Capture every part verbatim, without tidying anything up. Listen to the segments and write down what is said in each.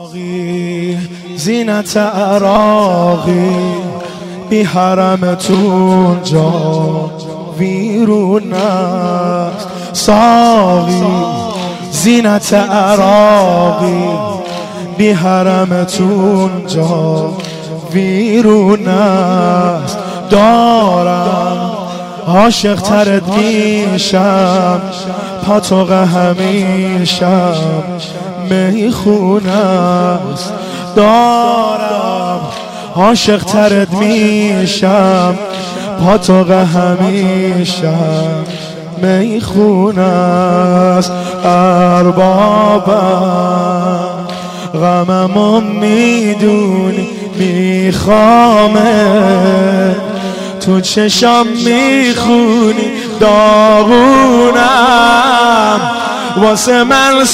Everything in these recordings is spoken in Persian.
زینت عراقی بی حرمتون جا ویرون است. ساقی زینت عراقی بی حرمتون جا ویرون است. دارم عاشق ترت میشم پاتوق همیشم میخون است. دارم عاشق ترت میشم پاتوق همیشم میخون است. اربابم غممو میدونی میخوامه تو چشام میخونی داغونم واسه من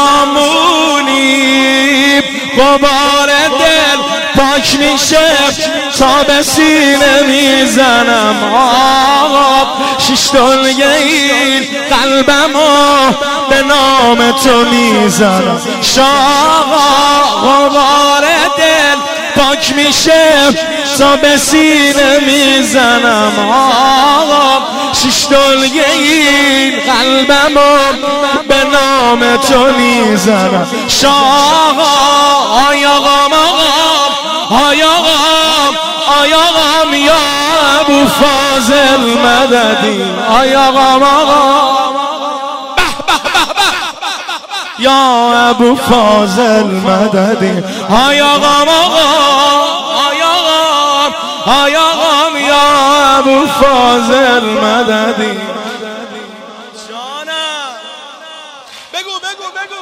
سامونی. غبار دل پاک میشه تا به سینه میزنم آقا شش دلگه این قلبمو به نام تو میزنم شاقا. غبار دل پاک میشه تا به سینه میزنم آقا شش دلگه این قلبمو به نام تو میزنم شاقا. آی آقام آقام آی آقام آی آقام یا ابو فاضل مددی. آی آقام آقام یا ابو فاضل مددی. آی آقام آقام آی آقام آی آقام یا ابو فاضل مددی. جانم بگو بگو بگو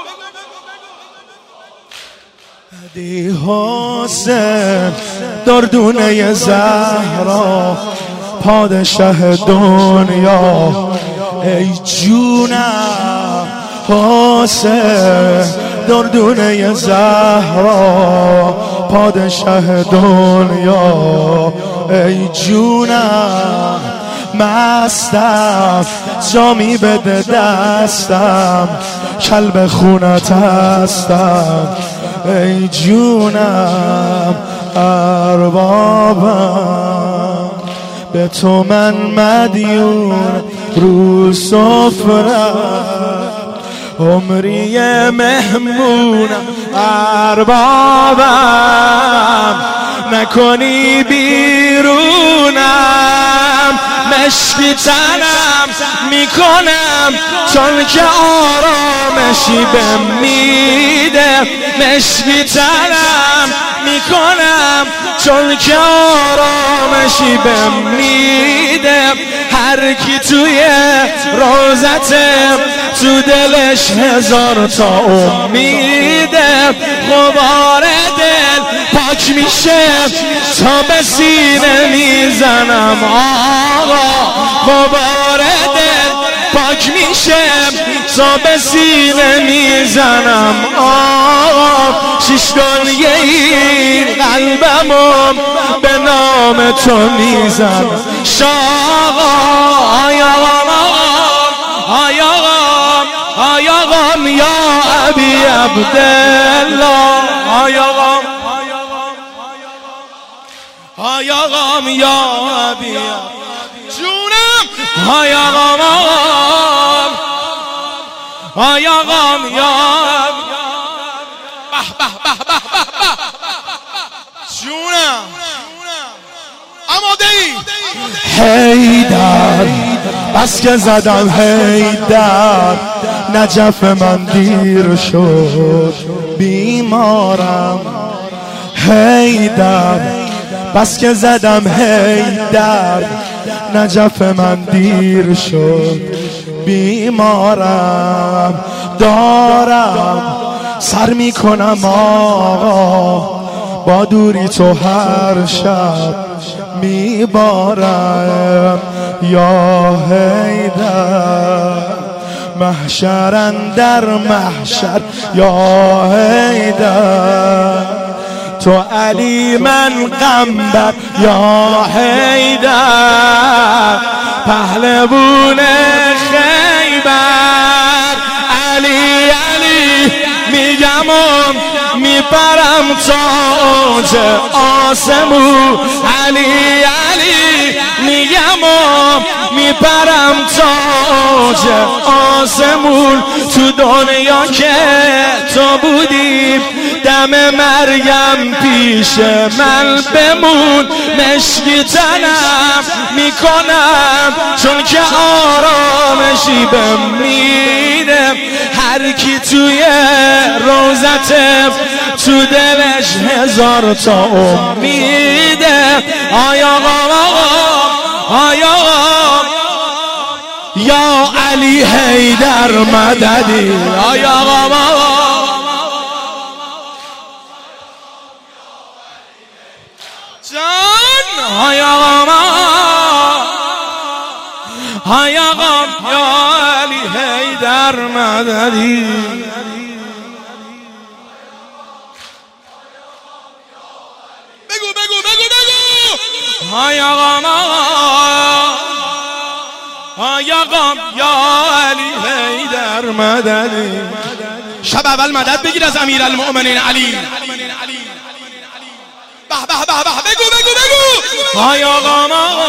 هدی حسین دردونه زهرا پادشه دنیا ای جونم حسین دردونه زهرا پادشه دنیا ای جونم. مستم جامی بده دستم کلب خونت هستم ای جونم. اربابم به تو من مدیون رو سفرم عمری مهمونم. اربابم نکنی بیرونم مشکی تنم میکنم چون که آرامشی بهم میده. مشکی تنم میکنم چون که آرامشی بهم میده. هر کی توی روزته تو دلش هزار تا امیده. غبار دل پاک میشه تا به سینه میزنم آقا. غبار دل پاک میشه تا به سینه میزنم آقا. شش دنیه این قلبمو به نام تو میزنم شاقا. آی آقام آی آقام آی آقام یا ابی عبدالله. آی آقام آی آقام یا ابی جونم. آی آقام آی آقام یا به به به به به جونم. آماده ای حیدر بس که زدم حیدر نجف من دیر شد بیمارم. حیدر بس که زدم حیدر نجف من دیر شد بیمارم. دارم سر میکنم آقا با دوری تو هر شب میبارم یا حیدر. محشر اندر محشر یا حیدر تو علی من قنبر یا حیدر. پهلوون خیبر علی علی میگم و میپرم تاج آسمون علی علی میگم و میپرم تاج آسمون تو دنیا که تو بودی دم مریم پیش من بمون مشکی تنم میکنم چون که آرامشی بهم میده هر کی توی روزت تو دلش هزار تا امیده آیا آقا آیا یا علی حیدر مددی آیا آقا جان های آقا های آقا یا علی حیدر مددی بگو بگو بگو بگو های آقا های آقا یا علی حیدر مددی شب اول مدد بگیر از امیرالمؤمنین علی به به به به بگو بگو بگو های آقا